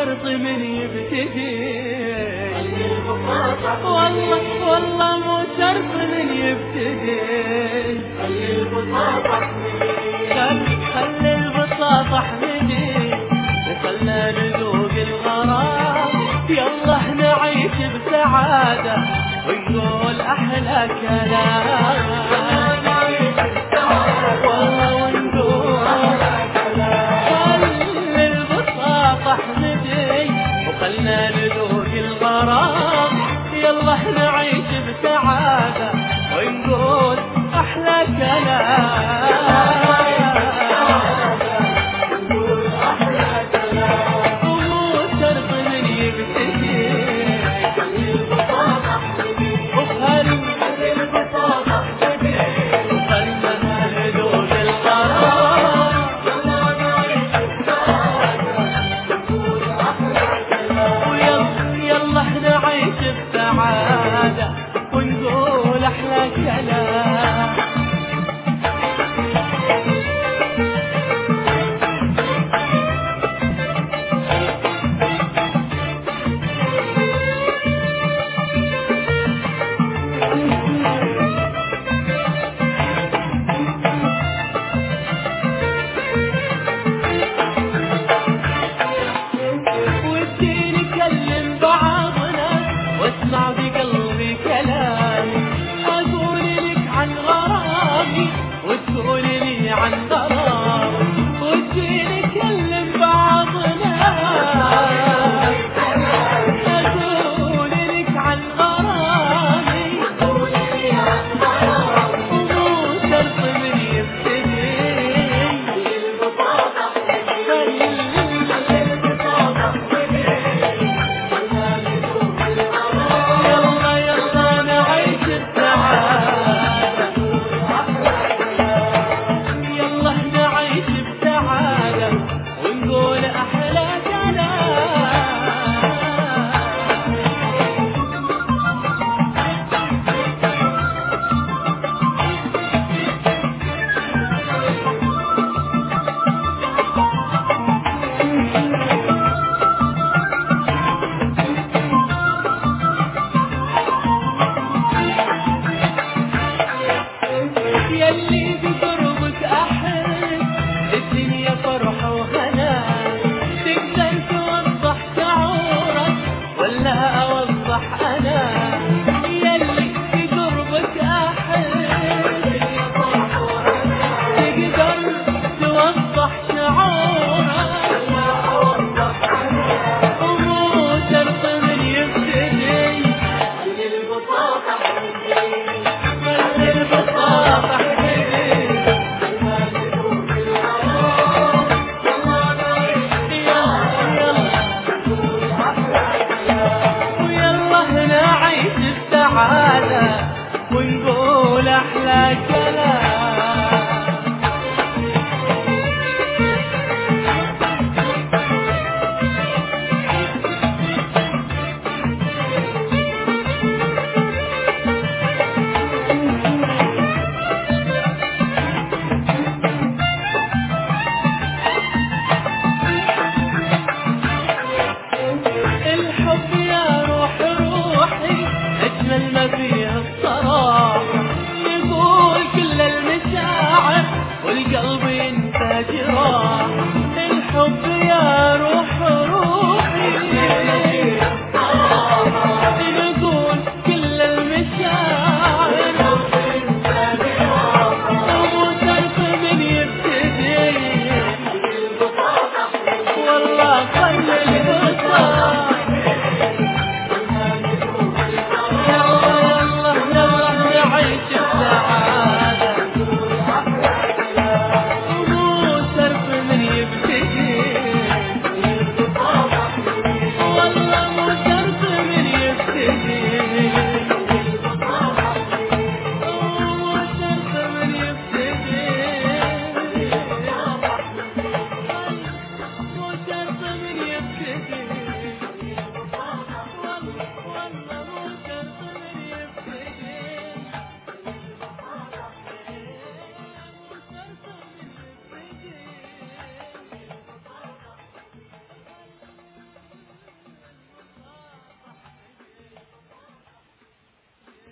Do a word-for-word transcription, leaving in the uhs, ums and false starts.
شرط من يبتدي، والله والله مو شرط من يبتدي. خلي البساطة احمدي، خلنا نذوق الغرام، يلا نعيش بسعادة ونقول أحلى كلام. والله ونقول خلي البساطة احمدي وخلنا نذوق الغرام، يلا نعيش بسعادة ونقول أحلى كلام. ونقول أحلى كلام. ودي نكلم بعضنا واسمع بقلبي كلامي، أقول لك عن غرامي وتقول لي عن غرامي. ودي نكلم بعضنا أقول لك عن غرامي ومو شرط من يبتدي. يلي بقربك أحس الدنيا فرح وهنا، تقدر توضح شعورك ولا أوضح أنا؟ يلي بقربك أحس تقدر توضح شعورك ومو شرط من يبتدي. ونقول أحلى كلام.